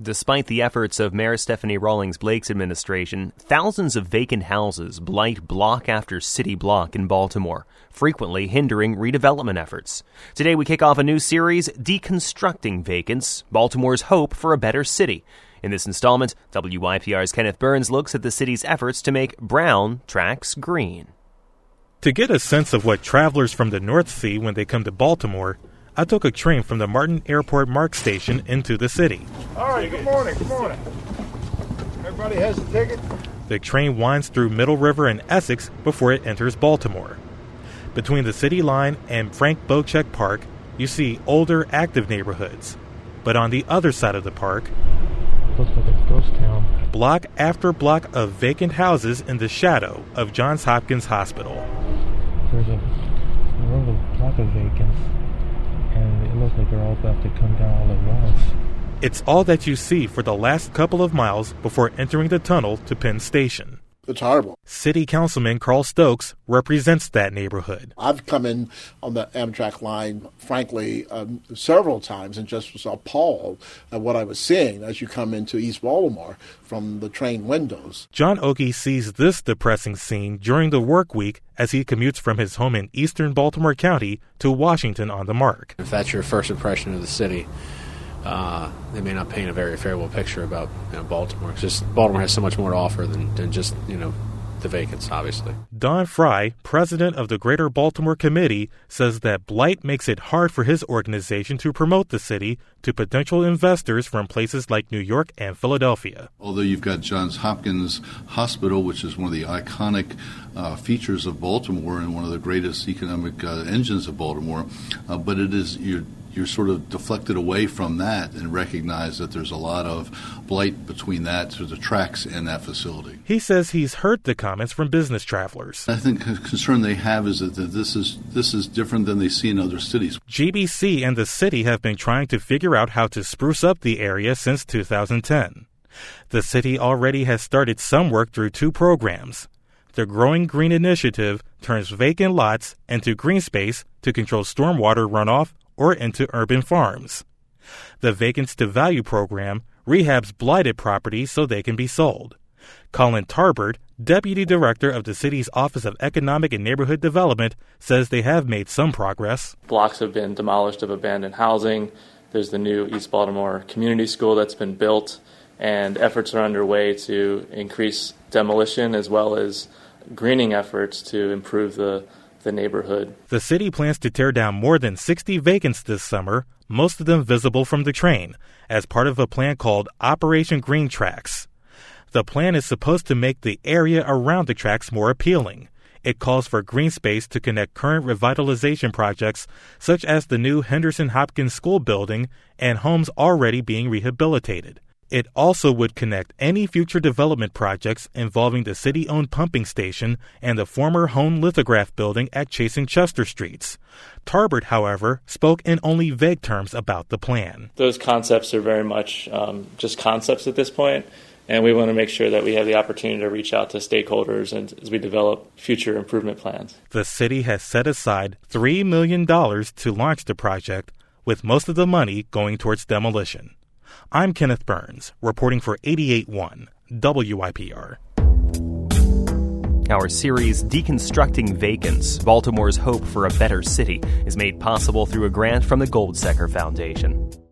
Despite the efforts of Mayor Stephanie Rawlings Blake's administration, thousands of vacant houses blight block after city block in Baltimore, frequently hindering redevelopment efforts. Today we kick off a new series, Deconstructing Vacants, Baltimore's Hope for a Better City. In this installment, WYPR's Kenneth Burns looks at the city's efforts to make brown tracks green. To get a sense of what travelers from the North see when they come to Baltimore, I took a train from the Martin Airport MARC station into the city. All right, good morning. Everybody has a ticket? The train winds through Middle River and Essex before it enters Baltimore. Between the city line and Frank Bocheck Park, you see older, active neighborhoods. But on the other side of the park, looks like a ghost town. Block after block of vacant houses in the shadow of Johns Hopkins Hospital. There's a block of vacants, and it looks like they're all about to come down all at once. It's all that you see for the last couple of miles before entering the tunnel to Penn Station. It's horrible. City Councilman Carl Stokes represents that neighborhood. I've come in on the Amtrak line, frankly, several times and just was appalled at what I was seeing as you come into East Baltimore from the train windows. John Ogie sees this depressing scene during the work week as he commutes from his home in eastern Baltimore County to Washington on the MARC. If that's your first impression of the city, they may not paint a very favorable picture about Baltimore. It's just Baltimore has so much more to offer than just the vacants, obviously. Don Fry, president of the Greater Baltimore Committee, says that blight makes it hard for his organization to promote the city to potential investors from places like New York and Philadelphia. Although you've got Johns Hopkins Hospital, which is one of the iconic features of Baltimore and one of the greatest economic engines of Baltimore, but it is you're sort of deflected away from that and recognize that there's a lot of blight between that, so the tracks and that facility. He says he's heard the comments from business travelers. I think the concern they have is that this is different than they see in other cities. GBC and the city have been trying to figure out how to spruce up the area since 2010. The city already has started some work through two programs. The Growing Green Initiative turns vacant lots into green space to control stormwater runoff or into urban farms. The Vacants to Value program rehabs blighted properties so they can be sold. Colin Tarbert, deputy director of the city's Office of Economic and Neighborhood Development, says they have made some progress. Blocks have been demolished of abandoned housing. There's the new East Baltimore Community School that's been built, and efforts are underway to increase demolition as well as greening efforts to improve the neighborhood. The city plans to tear down more than 60 vacants this summer, most of them visible from the train, as part of a plan called Operation Green Tracks. The plan is supposed to make the area around the tracks more appealing. It calls for green space to connect current revitalization projects such as the new Henderson Hopkins School building and homes already being rehabilitated. It also would connect any future development projects involving the city-owned pumping station and the former Hone Lithograph building at Chase and Chester Streets. Tarbert, however, spoke in only vague terms about the plan. Those concepts are very much just concepts at this point, and we want to make sure that we have the opportunity to reach out to stakeholders and as we develop future improvement plans. The city has set aside $3 million to launch the project, with most of the money going towards demolition. I'm Kenneth Burns, reporting for 88.1 WYPR. Our series, Deconstructing Vacants, Baltimore's Hope for a Better City, is made possible through a grant from the Goldsecker Foundation.